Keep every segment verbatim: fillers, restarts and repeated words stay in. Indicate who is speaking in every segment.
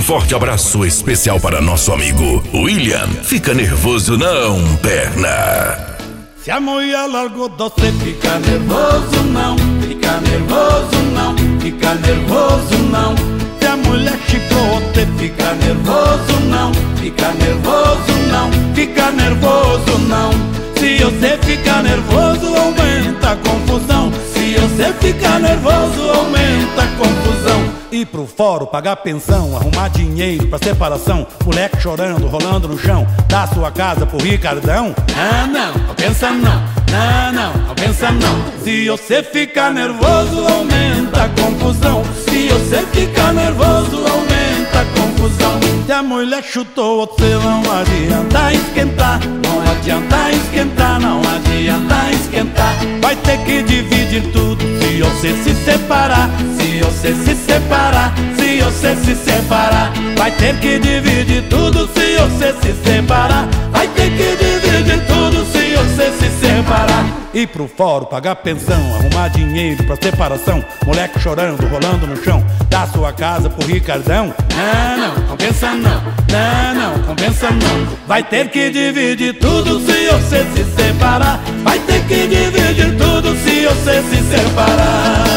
Speaker 1: forte abraço especial para nosso amigo William. Fica nervoso não, perna.
Speaker 2: Se a mulher largou você, fica nervoso não, fica nervoso não, fica nervoso não. Se a mulher chifrou você, fica nervoso não, fica nervoso não, fica nervoso não. Se você fica nervoso, aumenta a confusão. Se você fica nervoso, aumenta a confusão. Ir pro fórum, pagar pensão, arrumar dinheiro pra separação, moleque chorando, rolando no chão, dar sua casa pro Ricardão. Ah não, não pensa não, não, não, não pensa não. Se você fica nervoso, aumenta a confusão. Se você fica nervoso, aumenta a confusão. Se a mulher chutou você, não adianta esquentar, não adianta esquentar, não adianta esquentar. Vai ter que dividir tudo se você se separar, se você se separar, se você se separar. Vai ter que dividir tudo se você se separar. Vai ter que dividir tudo se você se separar. Ir pro fórum, pagar pensão, arrumar dinheiro pra separação, moleque chorando, rolando no chão, dar sua casa pro Ricardão. Não, não, não pensa não, não, não, não pensa não. Vai ter que dividir tudo se você se separar. Vai ter que dividir tudo se você se separar.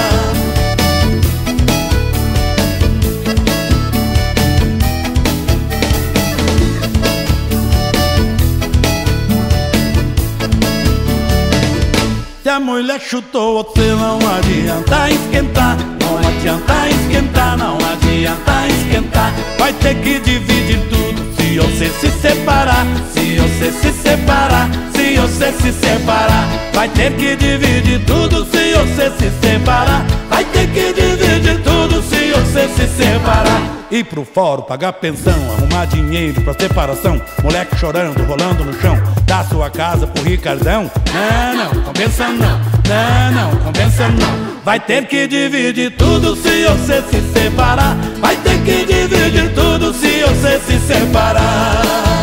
Speaker 2: Se a mulher chutou você, não adianta esquentar, não adianta esquentar, não adianta esquentar. Vai ter que dividir tudo se você se separar, se você se separar, se você se separar. Vai ter que dividir tudo se você se separar. Vai ter que dividir tudo se você se separar. Ir pro fórum, pagar pensão, arrumar dinheiro pra separação, moleque chorando, rolando no chão, dar sua casa pro Ricardão. Não, não, não pensa não, não, não, não pensa não. Vai ter que dividir tudo se você se separar. Vai ter que dividir tudo se você se separar.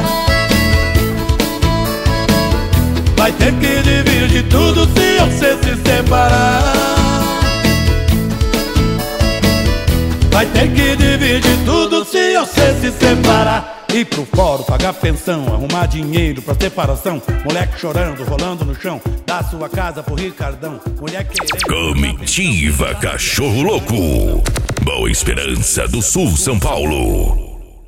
Speaker 2: Vai ter que dividir tudo se você se separar. Vai ter que dividir tudo se você se separar. Ir pro fórum, pagar pensão, arrumar dinheiro pra separação, moleque chorando, rolando no chão, dar sua casa pro Ricardão. Mulher querendo...
Speaker 1: Comitiva Cachorro Louco, Boa Esperança do Sul, São Paulo.